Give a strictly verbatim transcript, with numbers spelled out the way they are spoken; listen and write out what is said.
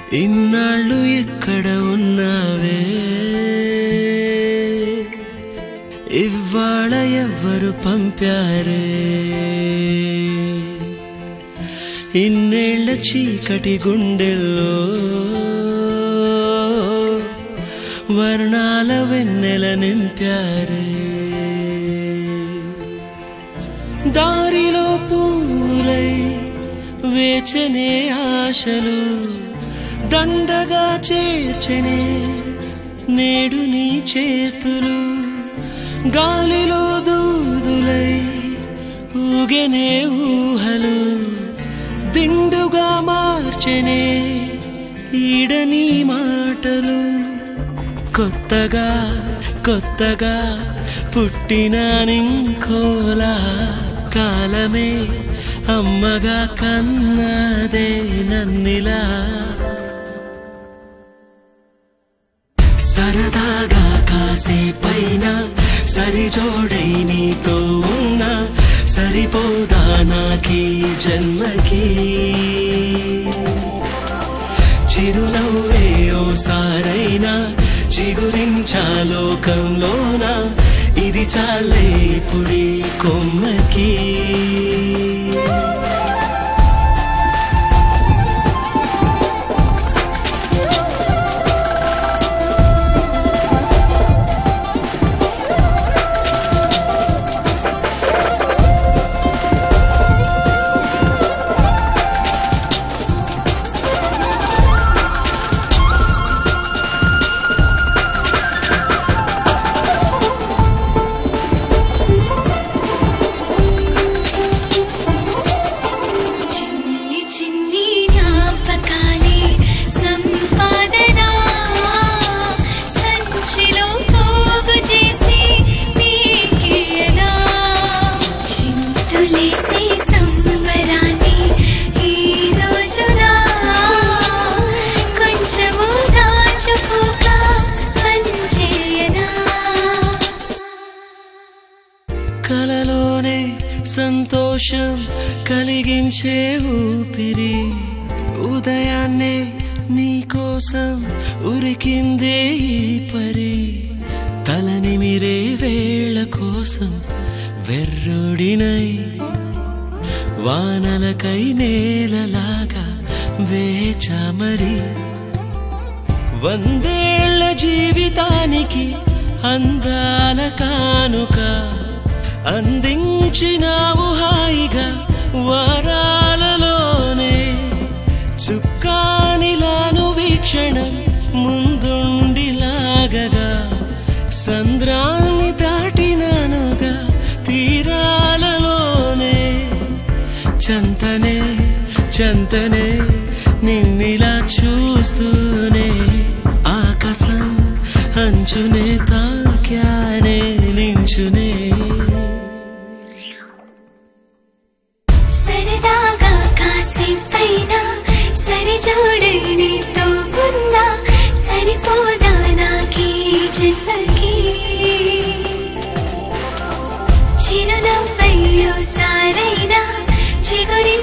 ఇన్నాళ్ళు ఎక్కడ ఉన్నావే ఇవ్వాళ ఎవ్వరు పంపారే ఇన్నేళ్ల చీకటి గుండెల్లో వర్ణాల వెన్నెల నింపారే దారిలో పూలై వేచనే ఆశలు దండగా చేర్చనే నేడు నీ చేతులు గాలిలో దూదులై ఊగెనే ఊహలు దిండుగా మార్చెనే ఈడని మాటలు కొత్తగా కొత్తగా పుట్టిన నింకోలా కాలమే అమ్మగా కన్నదే నన్నిలా సరదాగా కాసేపైనా సరిజోడై నీతో ఉన్నా సరిపోదా నాకీ జన్మకి చిరునవ్వే ఓసారైనా చిగురించాలోకంలోన ఇది చాలే పుడి కొమ్మకి కలలోనే సంతోషం కలిగించే ఊపిరి ఉదయాన్నే నీకోసం ఉరికిందే ఈ పరి తలనిమిరే వేళ కోసం వెర్రుడినై వానలకై నేలలాగా వేచామరి వందేళ్ల జీవితానికి అందాల కానుక అందించినావు హాయిగా వరాలలోనే చుక్కానిలాను వీక్షణం ముందుండిలాగగా సంద్రాన్ని దాటినానుగా తీరాలలోనే చంతనే చంతనే నిన్నిలా చూస్తూనే ఆకాశం అంచునే తాక్యానే నించునే సరదాగా కాసేపైనా సరిజోడై నీతో ఉన్నా సరిపోదా నాకీ జన్మకి చిరునవ్వయ్యో సారైనా చిగురి